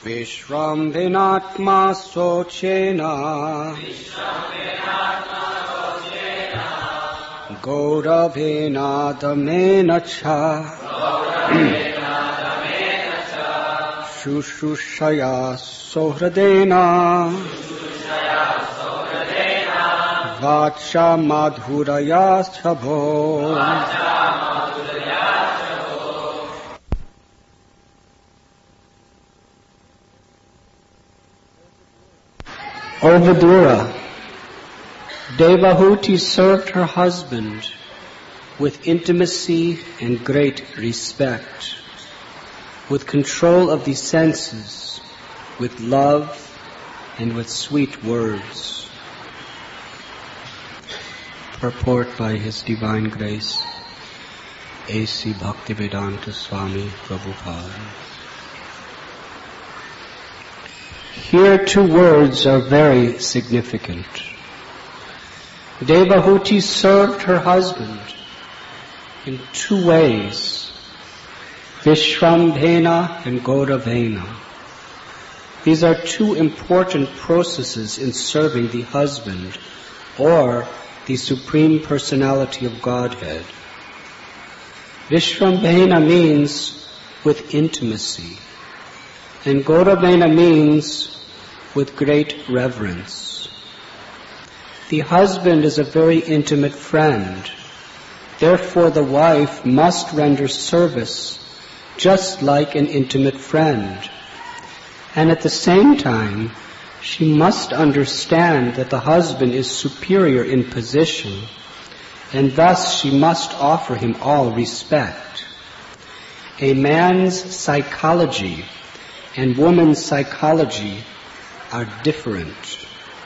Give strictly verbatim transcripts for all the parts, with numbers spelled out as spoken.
Vishrambenatma sochena Gauravena damena cha Shushushaya sohradena Vacha madhuraya sabho O Vidura, Devahuti served her husband with intimacy and great respect, with control of the senses, with love, and with sweet words. Purport by His Divine Grace, A C Bhaktivedanta Swami Prabhupada. Here two words are very significant. Devahuti served her husband in two ways, Vishrambhena and Gauravena. These are two important processes in serving the husband or the Supreme Personality of Godhead. Vishrambhena means with intimacy, and Gauravena means with great reverence. The husband is a very intimate friend. Therefore, the wife must render service just like an intimate friend. And at the same time, she must understand that the husband is superior in position, and thus she must offer him all respect. A man's psychology and woman's psychology are different.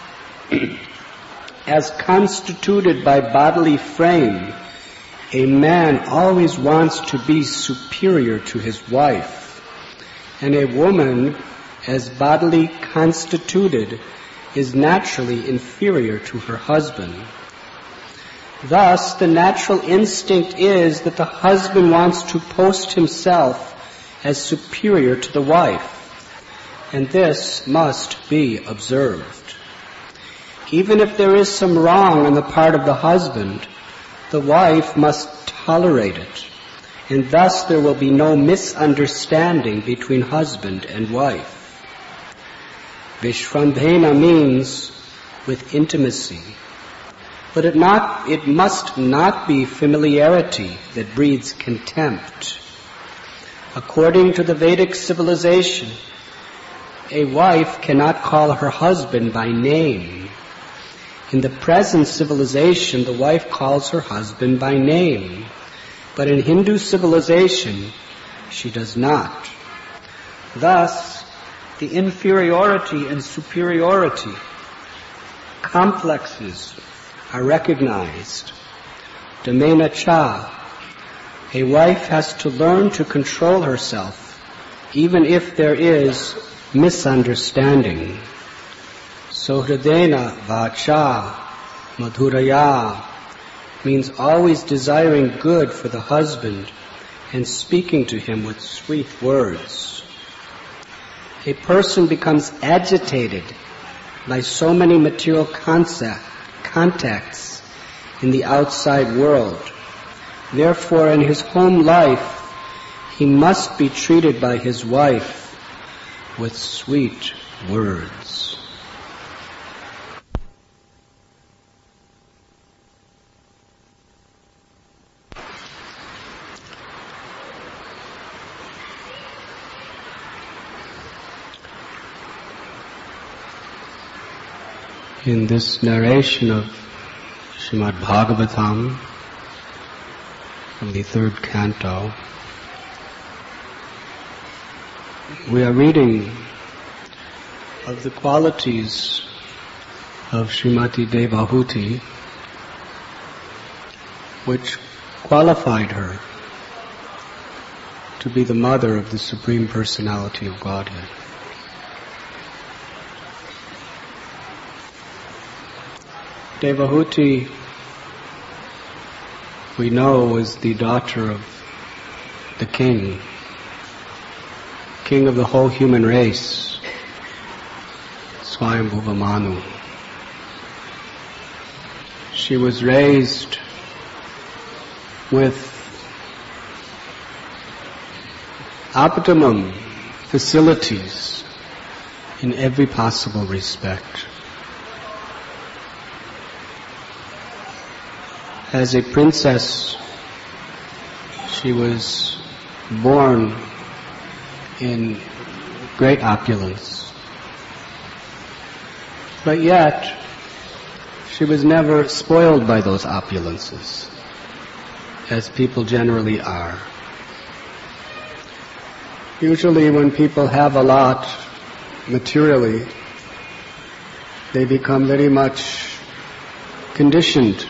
As constituted by bodily frame, a man always wants to be superior to his wife, and a woman, as bodily constituted, is naturally inferior to her husband. Thus, the natural instinct is that the husband wants to post himself as superior to the wife, and this must be observed. Even if there is some wrong on the part of the husband, the wife must tolerate it, and thus there will be no misunderstanding between husband and wife. Vishrambhena means with intimacy, but it, not, it must not be familiarity that breeds contempt. According to the Vedic civilization, a wife cannot call her husband by name. In the present civilization, the wife calls her husband by name, but in Hindu civilization, she does not. Thus, the inferiority and superiority complexes are recognized. Damena cha. A wife has to learn to control herself, even if there is misunderstanding. Sohradena vacha madhuraya means always desiring good for the husband and speaking to him with sweet words. A person becomes agitated by so many material concept, contacts in the outside world. Therefore, in his home life, he must be treated by his wife with sweet words. In this narration of Srimad Bhagavatam from the third canto, we are reading of the qualities of Srimati Devahuti which qualified her to be the mother of the Supreme Personality of Godhead. Devahuti, we know, was the daughter of the king, king of the whole human race, Swayambhuva Manu. She was raised with optimum facilities in every possible respect. As a princess, she was born in great opulence. But yet, she was never spoiled by those opulences, as people generally are. Usually when people have a lot materially, they become very much conditioned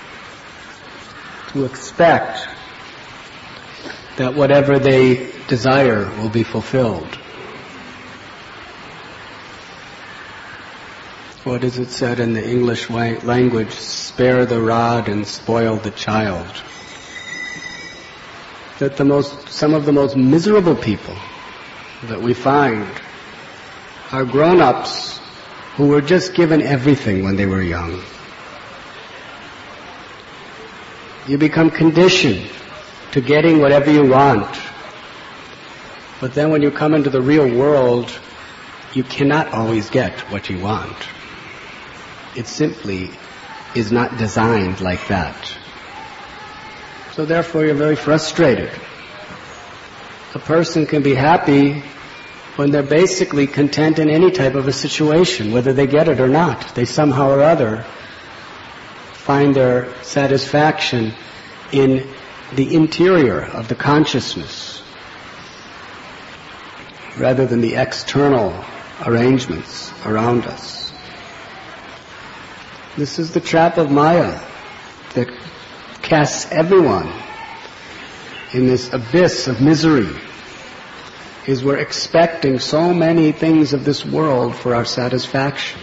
to expect that whatever they desire will be fulfilled. What is it said in the English language? Spare the rod and spoil the child. That the most, some of the most miserable people that we find are grown-ups who were just given everything when they were young. You become conditioned to getting whatever you want. But then when you come into the real world, you cannot always get what you want. It simply is not designed like that. So therefore you're very frustrated. A person can be happy when they're basically content in any type of a situation, whether they get it or not. They somehow or other find their satisfaction in the interior of the consciousness rather than the external arrangements around us. This is the trap of Maya that casts everyone in this abyss of misery, is we're expecting so many things of this world for our satisfaction.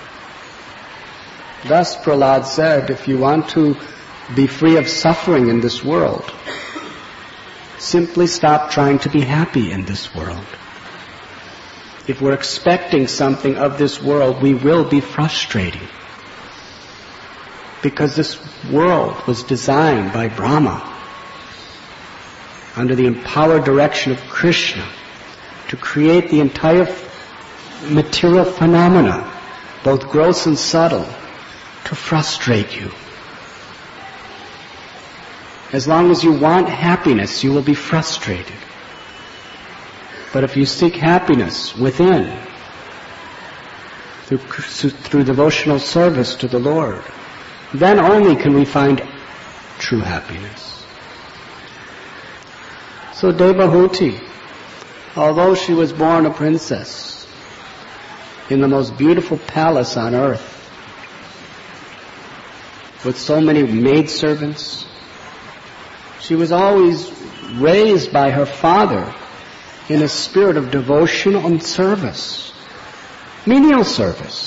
Thus Prahlad said, if you want to be free of suffering in this world, simply stop trying to be happy in this world. If we're expecting something of this world, we will be frustrating. Because this world was designed by Brahma under the empowered direction of Krishna to create the entire material phenomena, both gross and subtle, to frustrate you. As long as you want happiness, you will be frustrated. But if you seek happiness within, through, through devotional service to the Lord, then only can we find true happiness. So Devahuti, although she was born a princess in the most beautiful palace on earth, with so many maidservants, she was always raised by her father in a spirit of devotion and service, menial service.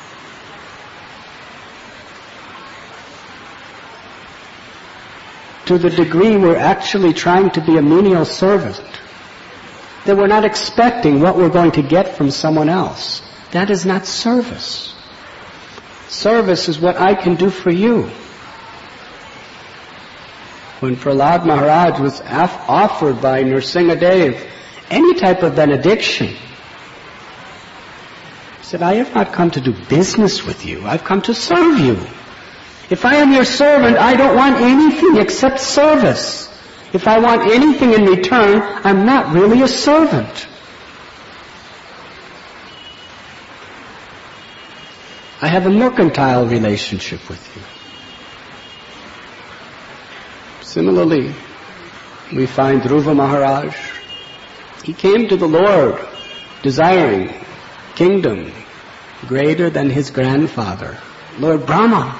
To the degree we're actually trying to be a menial servant, that we're not expecting what we're going to get from someone else. That is not service. Service is what I can do for you. When Prahlad Maharaj was af- offered by Nrsingadev any type of benediction, he said, I have not come to do business with you. I've come to serve you. If I am your servant, I don't want anything except service. If I want anything in return, I'm not really a servant. I have a mercantile relationship with you. Similarly, we find Dhruva Maharaj. He came to the Lord desiring kingdom greater than his grandfather, Lord Brahma.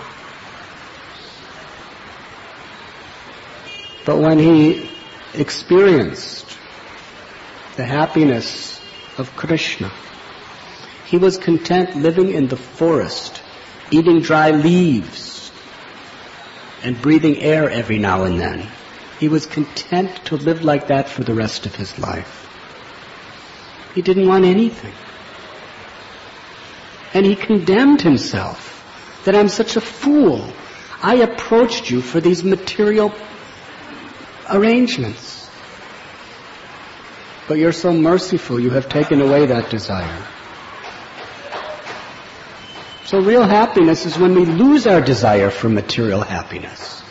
But when he experienced the happiness of Krishna, he was content living in the forest, eating dry leaves, and breathing air every now and then. He was content to live like that for the rest of his life. He didn't want anything. And he condemned himself, that I'm such a fool. I approached you for these material arrangements. But you're so merciful, you have taken away that desire. So real happiness is when we lose our desire for material happiness.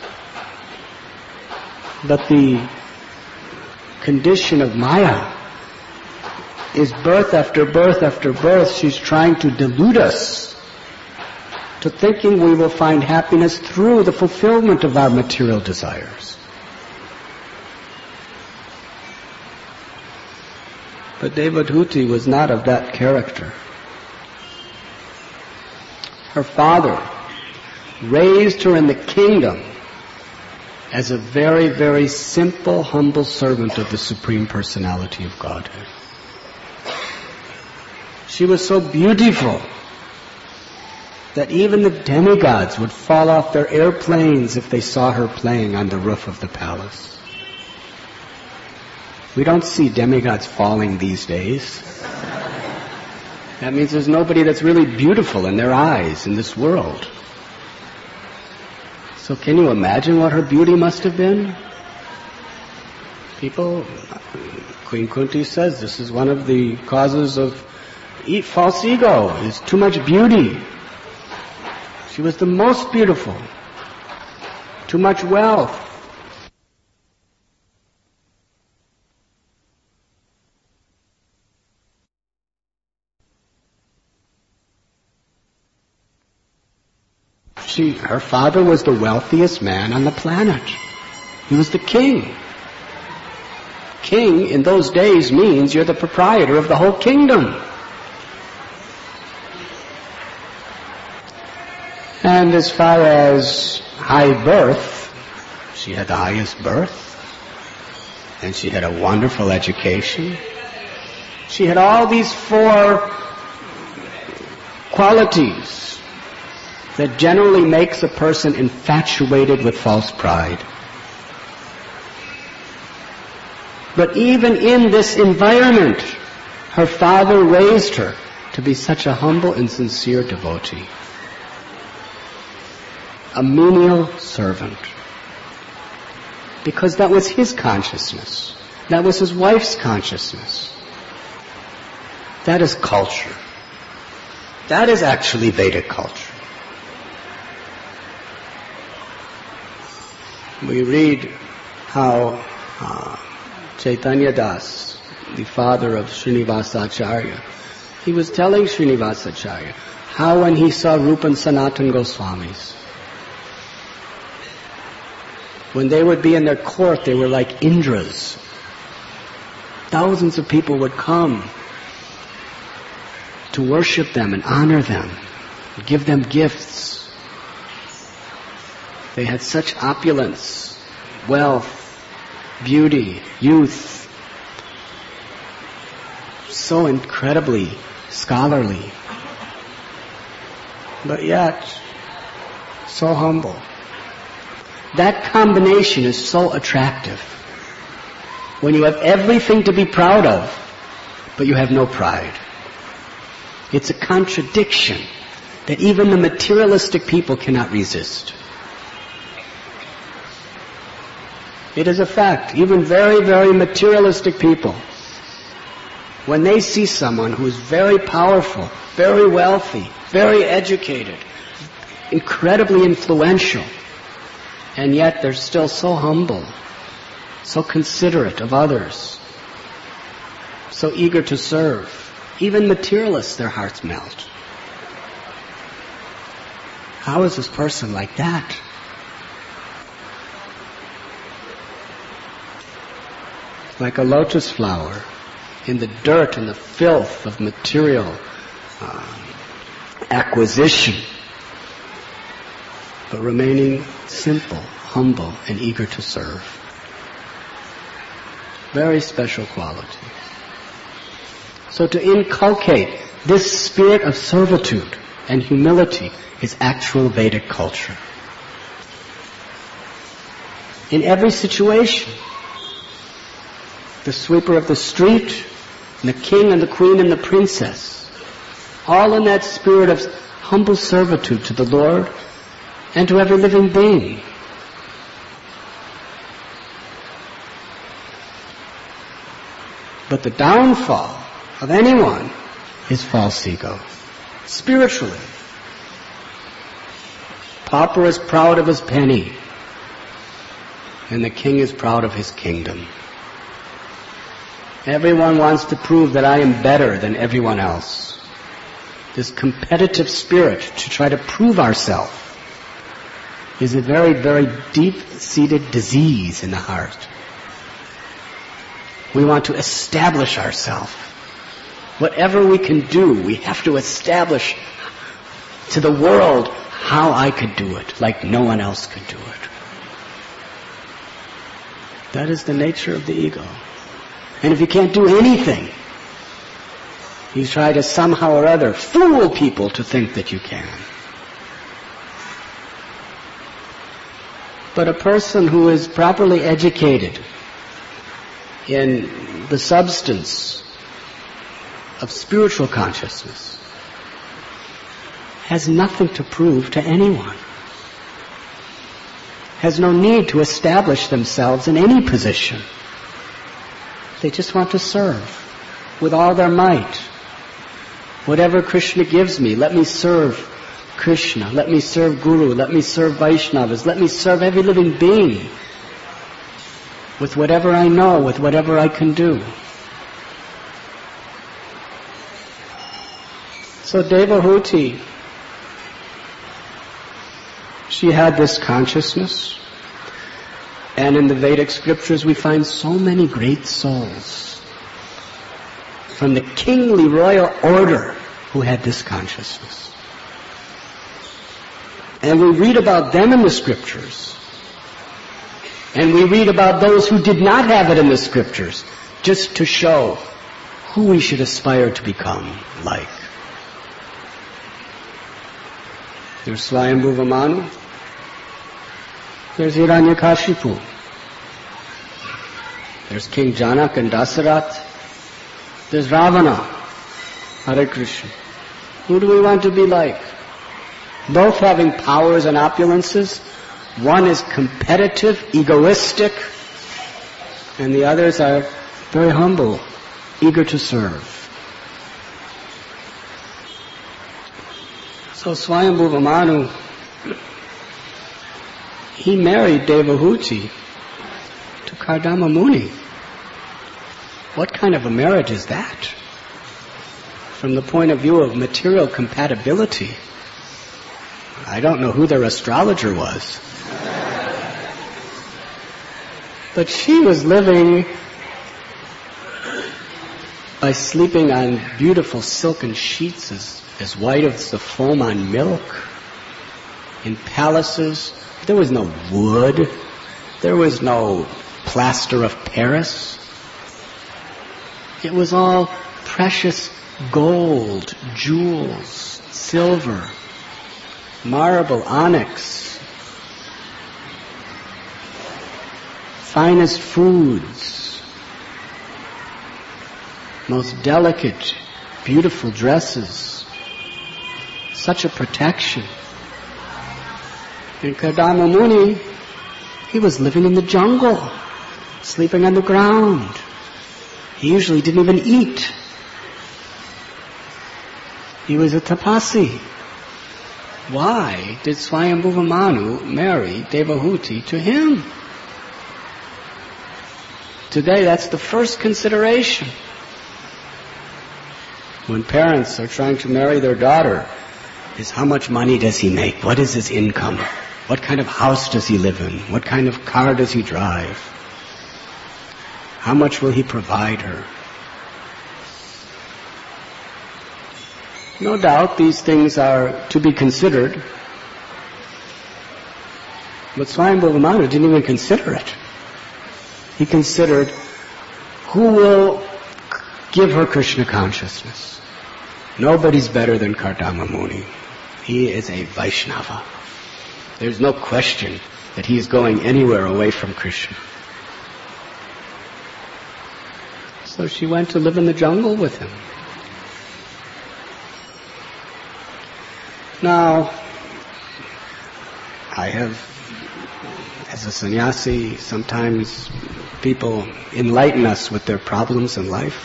But the condition of Maya is birth after birth after birth. She's trying to delude us to thinking we will find happiness through the fulfillment of our material desires. But Devadhuti was not of that character. Her father raised her in the kingdom as a very, very simple, humble servant of the Supreme Personality of Godhead. She was so beautiful that even the demigods would fall off their airplanes if they saw her playing on the roof of the palace. We don't see demigods falling these days. That means there's nobody that's really beautiful in their eyes in this world. So can you imagine what her beauty must have been? People, Queen Kunti says this is one of the causes of false ego, is too much beauty. She was the most beautiful. Too much wealth. She, her father was the wealthiest man on the planet. He was the king. King in those days means you're the proprietor of the whole kingdom. And as far as high birth, she had the highest birth, and she had a wonderful education. She had all these four qualities that generally makes a person infatuated with false pride. But even in this environment, her father raised her to be such a humble and sincere devotee. A menial servant. Because that was his consciousness. That was his wife's consciousness. That is culture. That is actually Vedic culture. We read how uh, Chaitanya Das, the father of Srinivasacharya, he was telling Srinivasacharya how when he saw Rupan Sanatan Goswamis, when they would be in their court, they were like Indras. Thousands of people would come to worship them and honor them, give them gifts. They had such opulence, wealth, beauty, youth, so incredibly scholarly, but yet so humble. That combination is so attractive. When you have everything to be proud of, but you have no pride. It's a contradiction that even the materialistic people cannot resist. It is a fact. Even very, very materialistic people, when they see someone who is very powerful, very wealthy, very educated, incredibly influential, and yet they're still so humble, so considerate of others, so eager to serve. Even materialists, their hearts melt. How is this person like that? Like a lotus flower in the dirt and the filth of material uh, acquisition, but remaining simple, humble, and eager to serve. Very special quality. So to inculcate this spirit of servitude and humility is actual Vedic culture. In every situation, the sweeper of the street, and the king and the queen and the princess, all in that spirit of humble servitude to the Lord and to every living being. But the downfall of anyone is false ego, spiritually. Pauper is proud of his penny, and the king is proud of his kingdom. Everyone wants to prove that I am better than everyone else. This competitive spirit to try to prove ourselves is a very, very deep-seated disease in the heart. We want to establish ourselves. Whatever we can do, we have to establish to the world how I could do it, like no one else could do it. That is the nature of the ego. And if you can't do anything, you try to somehow or other fool people to think that you can. But a person who is properly educated in the substance of spiritual consciousness has nothing to prove to anyone, has no need to establish themselves in any position. They just want to serve with all their might. Whatever Krishna gives me, let me serve Krishna, let me serve Guru, let me serve Vaishnavas, let me serve every living being with whatever I know, with whatever I can do. So Devahuti, she had this consciousness, and in the Vedic scriptures we find so many great souls from the kingly royal order who had this consciousness. And we read about them in the scriptures. And we read about those who did not have it in the scriptures, just to show who we should aspire to become like. There's Swayambhuva Manu. There's Hiranyakashipu. There's King Janak and Dasarat. There's Ravana. Hare Krishna. Who do we want to be like? Both having powers and opulences. One is competitive, egoistic, and the others are very humble, eager to serve. So Swayambhuva Manu, he married Devahuti to Kardama Muni. What kind of a marriage is that? From the point of view of material compatibility, I don't know who their astrologer was. But she was living by sleeping on beautiful silken sheets as, as white as the foam on milk, in palaces. There was no wood. There was no plaster of Paris. It was all precious gold, jewels, silver, marble, onyx, finest foods, most delicate, beautiful dresses, such a protection. And Kardama Muni, he was living in the jungle, sleeping on the ground. He usually didn't even eat. He was a tapasi. Why did Swayambhuva Manu marry Devahuti to him? Today, that's the first consideration. When parents are trying to marry their daughter, is how much money does he make? What is his income? What kind of house does he live in? What kind of car does he drive? How much will he provide her? No doubt these things are to be considered, but Swayambhuva Manu didn't even consider it. He considered who will give her Krishna consciousness. Nobody's better than Kardama Muni. He is a Vaishnava. There's no question that he is going anywhere away from Krishna. So she went to live in the jungle with him. Now, I have, as a sannyasi, sometimes people enlighten us with their problems in life.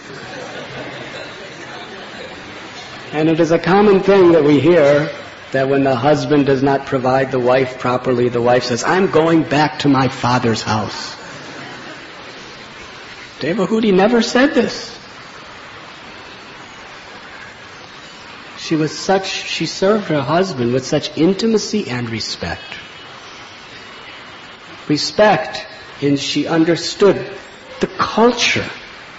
And it is a common thing that we hear that when the husband does not provide the wife properly, the wife says, I'm going back to my father's house. Devahuti never said this. She was such, she served her husband with such intimacy and respect. Respect in she understood the culture.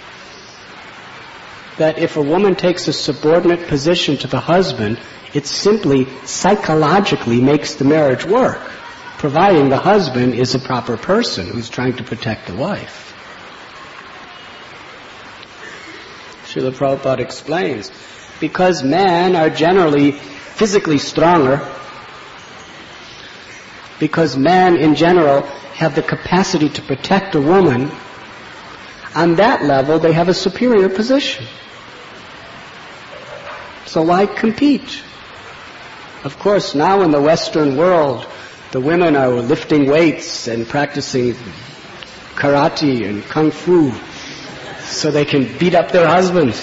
That if a woman takes a subordinate position to the husband, it simply psychologically makes the marriage work, providing the husband is a proper person who's trying to protect the wife. Srila Prabhupada explains, because men are generally physically stronger, because men in general have the capacity to protect a woman, on that level they have a superior position. So why compete? Of course, now in the Western world, the women are lifting weights and practicing karate and kung fu so they can beat up their husbands.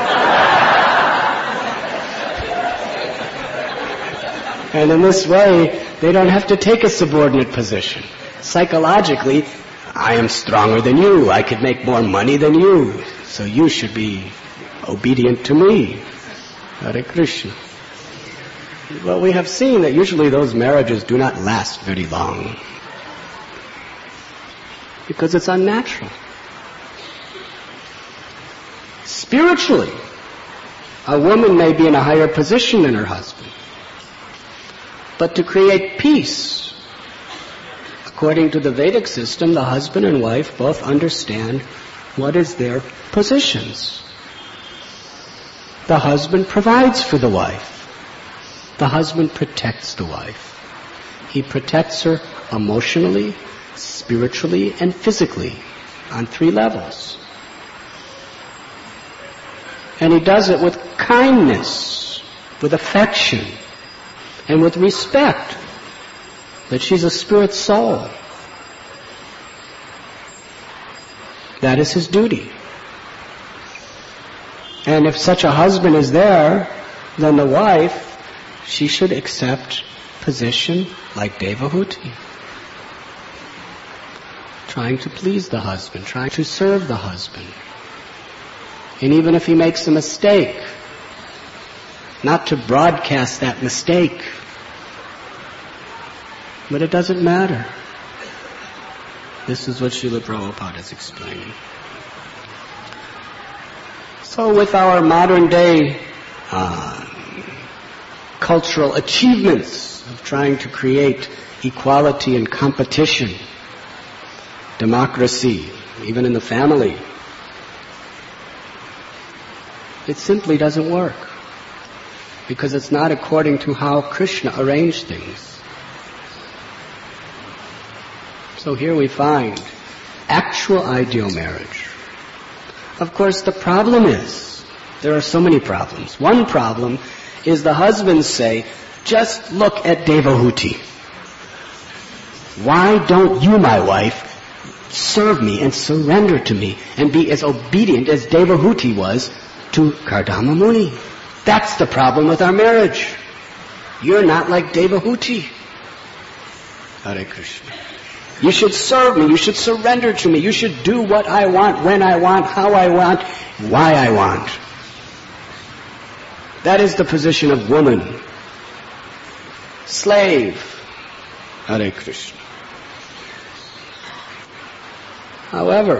And in this way, they don't have to take a subordinate position. Psychologically, I am stronger than you. I could make more money than you. So you should be obedient to me. Hare Krishna. Well, we have seen that usually those marriages do not last very long. Because it's unnatural. Spiritually, a woman may be in a higher position than her husband. But to create peace, according to the Vedic system, the husband and wife both understand what is their positions. The husband provides for the wife. The husband protects the wife. He protects her emotionally, spiritually, and physically on three levels. And he does it with kindness, with affection, and with respect, that she's a spirit soul. That is his duty. And if such a husband is there, then the wife, she should accept position like Devahuti. Trying to please the husband, trying to serve the husband. And even if he makes a mistake, not to broadcast that mistake. But it doesn't matter. This is what Srila Prabhupada is explaining. So with our modern day uh, cultural achievements of trying to create equality and competition, democracy, even in the family, it simply doesn't work. Because it's not according to how Krishna arranged things. So here we find actual ideal marriage. Of course, the problem is, there are so many problems. One problem is the husbands say, just look at Devahuti. Why don't you, my wife, serve me and surrender to me and be as obedient as Devahuti was to Kardama Muni? That's the problem with our marriage. You're not like Devahuti. Hare Krishna. You should serve me. You should surrender to me. You should do what I want, when I want, how I want, why I want. That is the position of woman. Slave. Hare Krishna. However,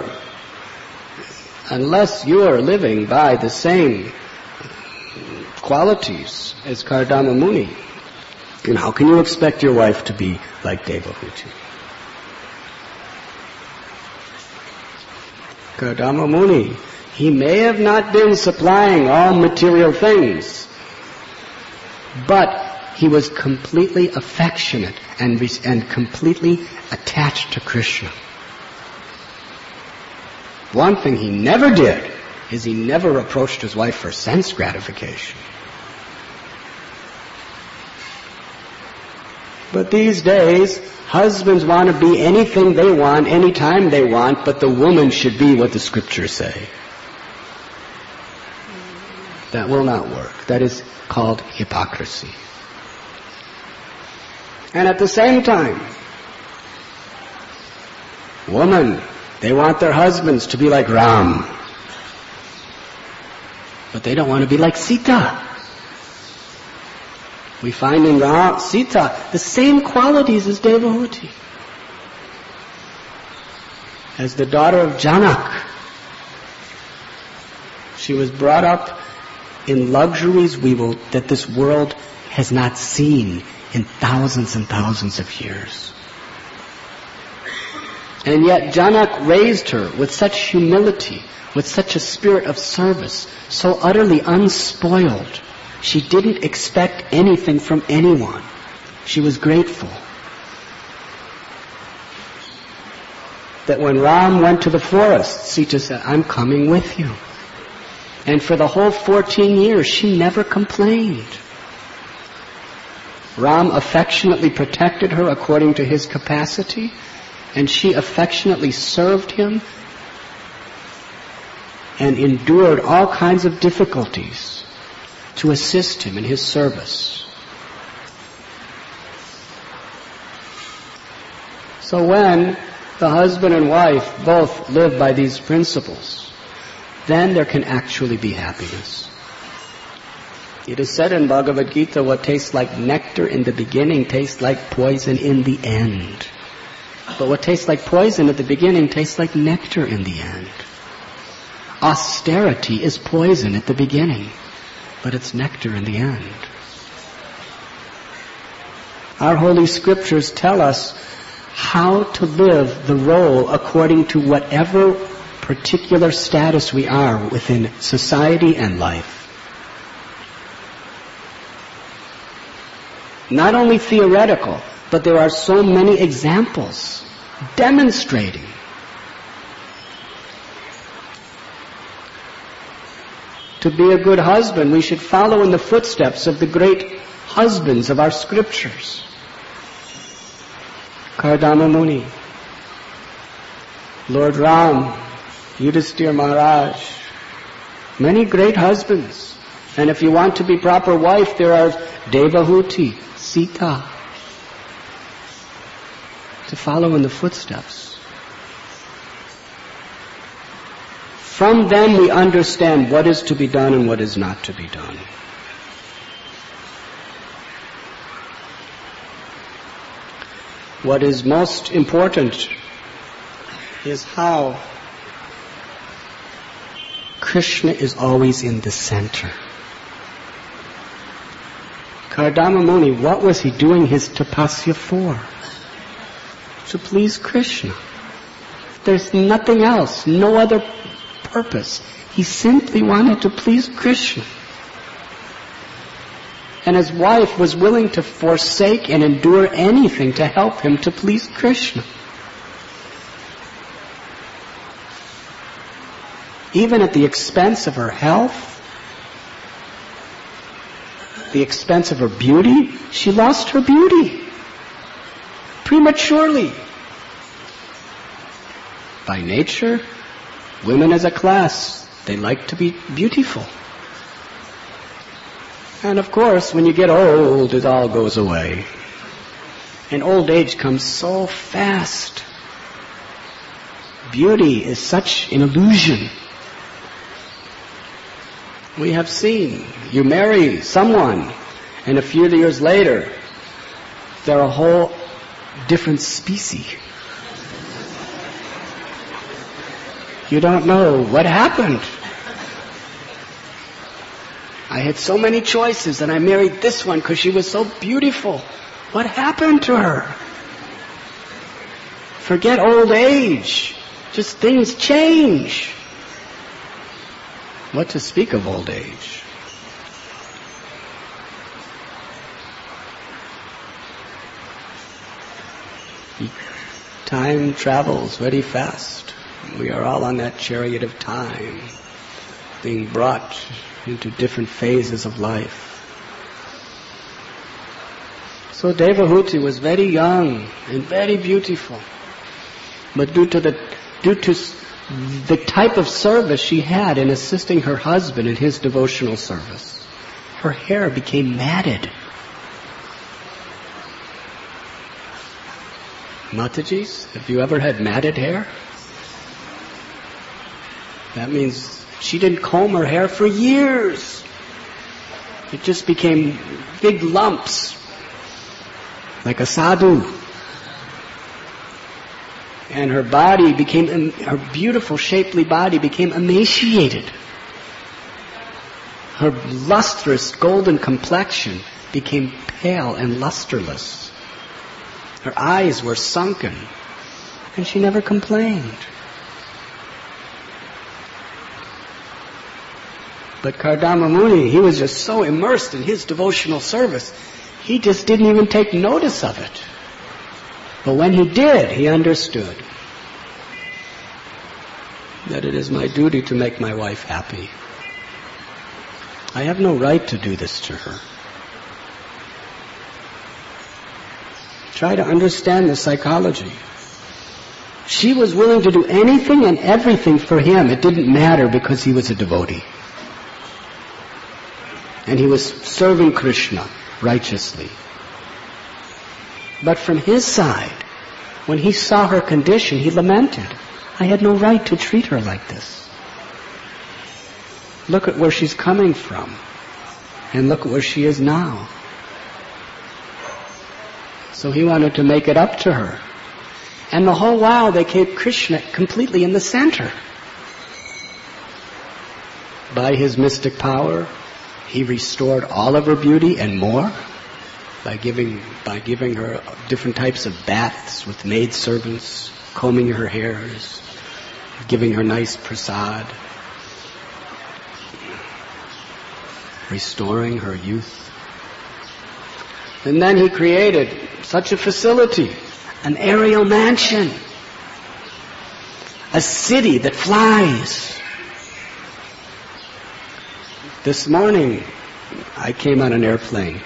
unless you are living by the same qualities as Kardama Muni, then how can you expect your wife to be like Devahuti? Kardama Muni, he may have not been supplying all material things, but he was completely affectionate and, and completely attached to Krishna. One thing he never did is he never approached his wife for sense gratification. But these days, husbands want to be anything they want, anytime they want, but the woman should be what the scriptures say. That will not work. That is called hypocrisy. And at the same time, women, they want their husbands to be like Ram. But they don't want to be like Sita. We find in Ram, Sita the same qualities as Devahuti. As the daughter of Janak, she was brought up in luxuries we will, that this world has not seen in thousands and thousands of years. And yet Janak raised her with such humility, with such a spirit of service, so utterly unspoiled. She didn't expect anything from anyone. She was grateful. That when Ram went to the forest, Sita said, I'm coming with you. And for the whole fourteen years, she never complained. Ram affectionately protected her according to his capacity, and she affectionately served him and endured all kinds of difficulties to assist him in his service. So when the husband and wife both live by these principles, then there can actually be happiness. It is said in Bhagavad Gita, what tastes like nectar in the beginning tastes like poison in the end. But what tastes like poison at the beginning tastes like nectar in the end. Austerity is poison at the beginning, but it's nectar in the end. Our holy scriptures tell us how to live the role according to whatever particular status we are within society and life. Not only theoretical, but there are so many examples demonstrating. To be a good husband, we should follow in the footsteps of the great husbands of our scriptures. Kardama Muni, Lord Ram, Yudhisthira Maharaj, many great husbands. And if you want to be proper wife, there are Devahuti, Sita, to follow in the footsteps. From them we understand what is to be done and what is not to be done. What is most important is how Krishna is always in the center. Kardama Muni, what was he doing his tapasya for? To please Krishna. There's nothing else, no other purpose. He simply wanted to please Krishna. And his wife was willing to forsake and endure anything to help him to please Krishna. Even at the expense of her health, the expense of her beauty, she lost her beauty prematurely. By nature, women as a class, they like to be beautiful. And of course, when you get old, it all goes away. And old age comes so fast. Beauty is such an illusion. We have seen, you marry someone, and a few years later, they're a whole different species. You don't know what happened. I had so many choices, and I married this one because she was so beautiful. What happened to her? Forget old age. Just things change. What to speak of old age? Time travels very fast. We are all on that chariot of time, being brought into different phases of life. So Devahuti was very young and very beautiful. But due to the due to the type of service she had in assisting her husband in his devotional service, her hair became matted. Matajis, have you ever had matted hair? That means she didn't comb her hair for years. It just became big lumps, like a sadhu. And her body became, her beautiful shapely body became emaciated. Her lustrous golden complexion became pale and lusterless. Her eyes were sunken, and she never complained. But Kardama Muni, he was just so immersed in his devotional service, he just didn't even take notice of it. But when he did, he understood that it is my duty to make my wife happy. I have no right to do this to her. Try to understand the psychology. She was willing to do anything and everything for him. It didn't matter because he was a devotee. And he was serving Krishna righteously. But from his side, when he saw her condition, he lamented, I had no right to treat her like this. Look at where she's coming from. And look at where she is now. So he wanted to make it up to her. And the whole while they kept Krishna completely in the center. By his mystic power, he restored all of her beauty and more by giving by giving her different types of baths with maidservants, combing her hairs, giving her nice prasad, restoring her youth. And then he created such a facility, an aerial mansion, a city that flies. This morning, I came on an airplane,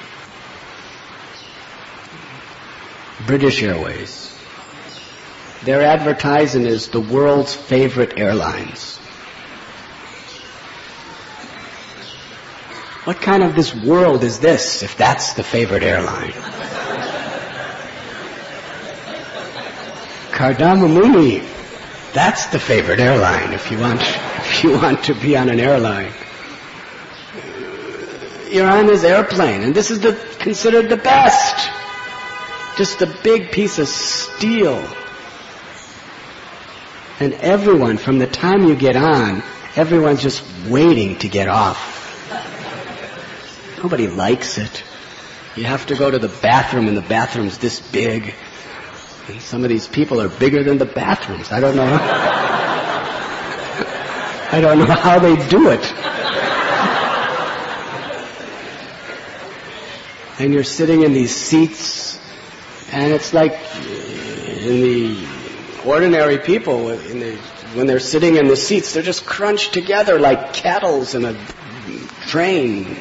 British Airways. Their advertising is the world's favorite airlines. What kind of this world is this if that's the favorite airline? Kardama Muni, that's the favorite airline if you want if you want to be on an airline. You're on this airplane, and this is the considered the best. Just a big piece of steel. And everyone, from the time you get on, everyone's just waiting to get off. Nobody likes it. You have to go to the bathroom, and the bathroom's this big. And some of these people are bigger than the bathrooms. I don't know. I don't know how they do it. And you're sitting in these seats, and it's like in the ordinary people, in the, when they're sitting in the seats, they're just crunched together like kettles in a train.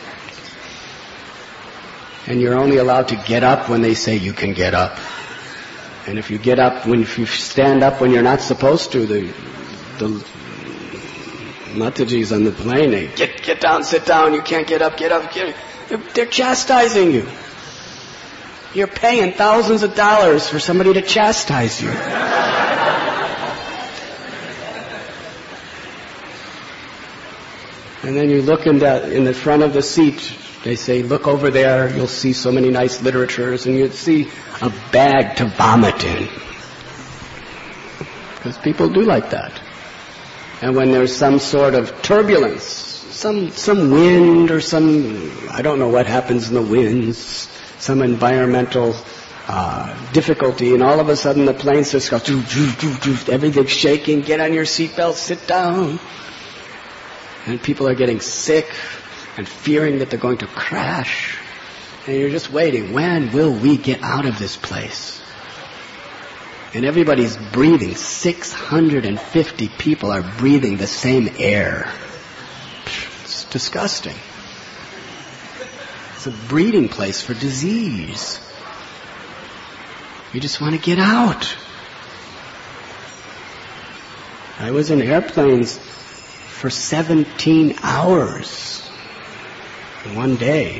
And you're only allowed to get up when they say you can get up. And if you get up, when if you stand up when you're not supposed to, the the Matajis on the plane, they get get down, sit down, you can't get up, get up, get up. They're, they're chastising you. You're paying thousands of dollars for somebody to chastise you. And then you look in the, in the front of the seat, they say, look over there, you'll see so many nice literatures, and you'll see a bag to vomit in. Because people do like that. And when there's some sort of turbulence, some some wind or some, I don't know what happens in the winds, some environmental uh, difficulty, and all of a sudden the plane starts going, doo, doo, doo, doo, everything's shaking, get on your seatbelt, sit down. And people are getting sick and fearing that they're going to crash. And you're just waiting, when will we get out of this place? And everybody's breathing. six hundred fifty people are breathing the same air. It's disgusting. It's a breeding place for disease. You just want to get out. I was in airplanes for seventeen hours in one day.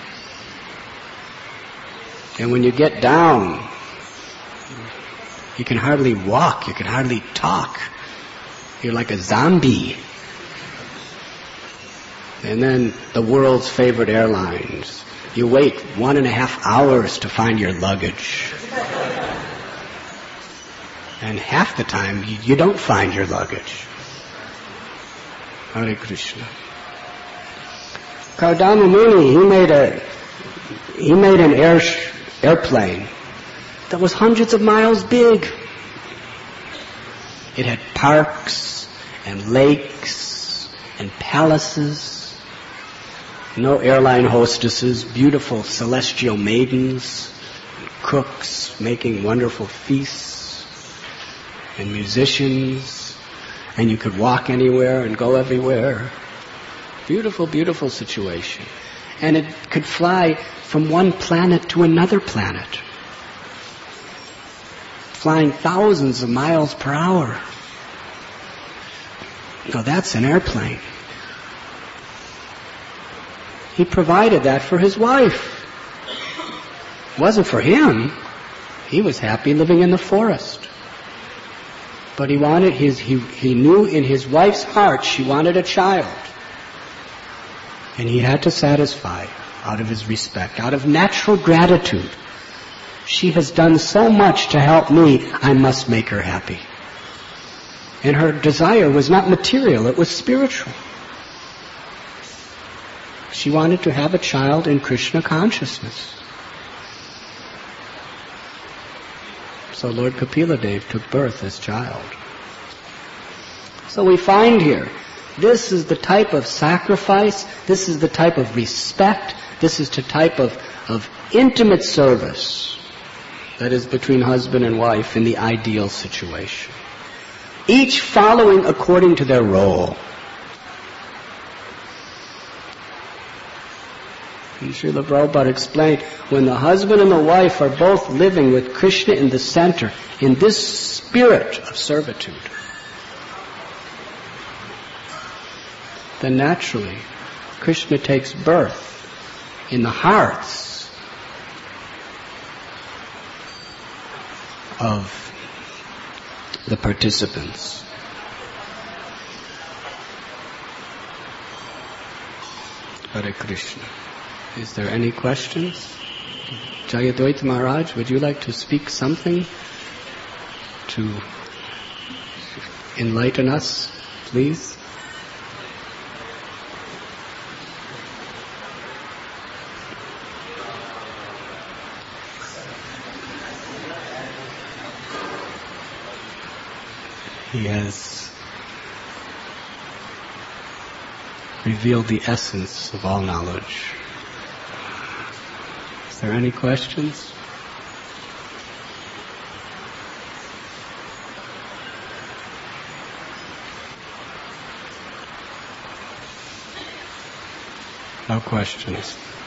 And when you get down, you can hardly walk, you can hardly talk. You're like a zombie. And then the world's favorite airlines. You wait one and a half hours to find your luggage. And half the time you, you don't find your luggage. Hare Krishna. Kardama Muni, he made a he made an air, airplane that was hundreds of miles big. It had parks and lakes and palaces, no airline hostesses, beautiful celestial maidens, cooks making wonderful feasts, and musicians, and you could walk anywhere and go everywhere. Beautiful, beautiful situation. And it could fly from one planet to another planet, flying thousands of miles per hour. Now that's an airplane. He provided that for his wife. It wasn't for him. He was happy living in the forest. But he wanted his, he, he knew in his wife's heart she wanted a child. And he had to satisfy out of his respect, out of natural gratitude. She has done so much to help me, I must make her happy. And her desire was not material, it was spiritual. She wanted to have a child in Krishna consciousness. So Lord Kapila Dev took birth as child. So we find here, this is the type of sacrifice, this is the type of respect, this is the type of, of intimate service that is between husband and wife in the ideal situation. Each following according to their role. And Srila Prabhupada explained, when the husband and the wife are both living with Krishna in the center, in this spirit of servitude, then naturally Krishna takes birth in the hearts of the participants. Hare Krishna. Is there any questions? Jayadvaita Maharaj, would you like to speak something to enlighten us, please? He has revealed the essence of all knowledge. Is there any questions? No questions.